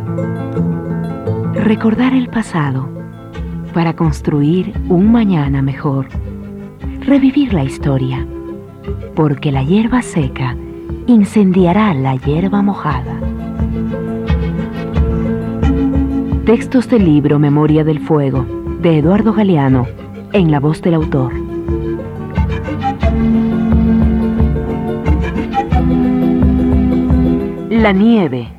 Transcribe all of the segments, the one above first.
Recordar el pasado para construir un mañana mejor. Revivir la historia, porque la hierba seca incendiará la hierba mojada. Textos del libro Memoria del Fuego, de Eduardo Galeano, en la voz del autor. La nieve.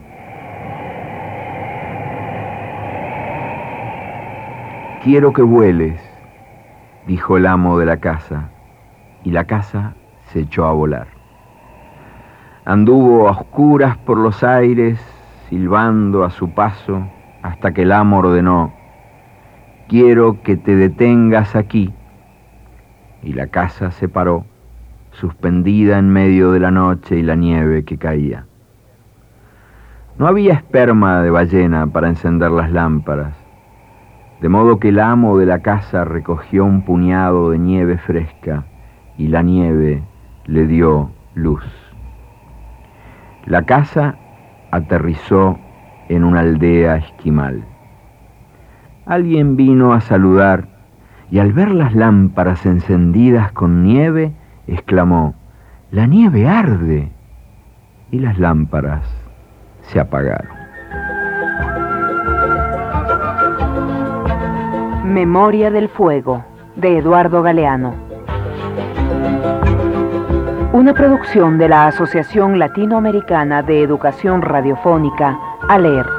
Quiero que vueles, dijo el amo de la casa, y la casa se echó a volar. Anduvo a oscuras por los aires, silbando a su paso, hasta que el amo ordenó: quiero que te detengas aquí. Y la casa se paró, suspendida en medio de la noche y la nieve que caía. No había esperma de ballena para encender las lámparas, de modo que el amo de la casa recogió un puñado de nieve fresca y la nieve le dio luz. La casa aterrizó en una aldea esquimal. Alguien vino a saludar y al ver las lámparas encendidas con nieve, exclamó: «¡La nieve arde!». Y las lámparas se apagaron. Memoria del Fuego, de Eduardo Galeano. Una producción de la Asociación Latinoamericana de Educación Radiofónica, ALER.